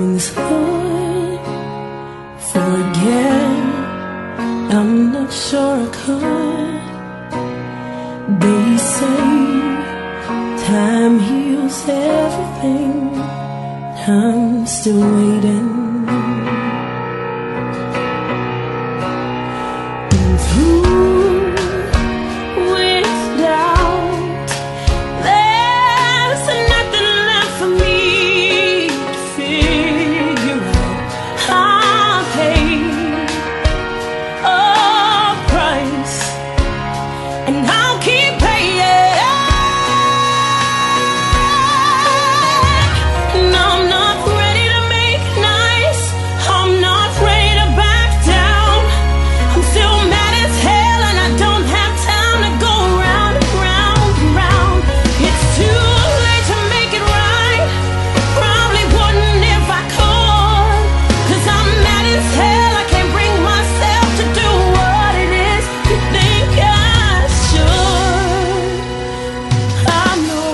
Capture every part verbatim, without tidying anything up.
things could forget. I'm not sure I could. They say time heals everything. I'm still waiting. And through with doubt, there's nothing left for me to figure out. I'll pay a price, and I'll keep paying. And I'm not ready to make nice. I'm not ready to back down. I'm still mad as hell, and I don't have time to go round and round and round. It's too late to make it right. Probably wouldn't if I could, 'cause I'm mad as hell. I can't bring myself to do what it is you think I should. I know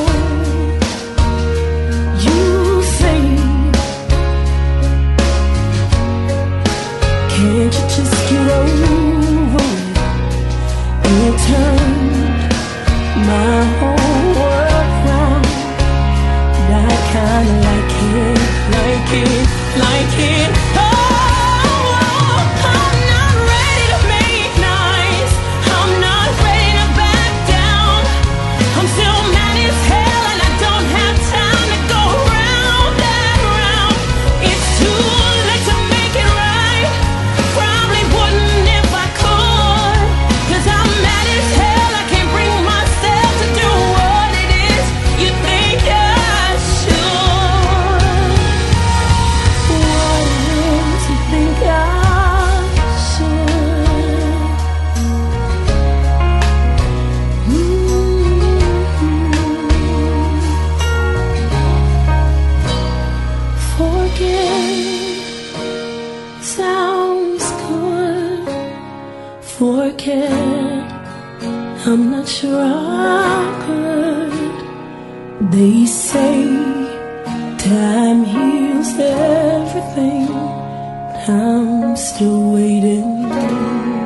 you say, can't you just get over it? And you turned my whole world round. And I kinda like it, like it, like it. Oh, I'm not ready to make nice. I'm not ready to back down. I'm still mad as hell, and I don't have time to go round and round. It's too late to make it right. Probably wouldn't if I could, 'cause I'm mad as hell. I can't bring myself to do what it is you think I should. What it is you think I should. Forget sounds good. Forget, I'm not sure I could. They say time heals everything. I'm still waiting.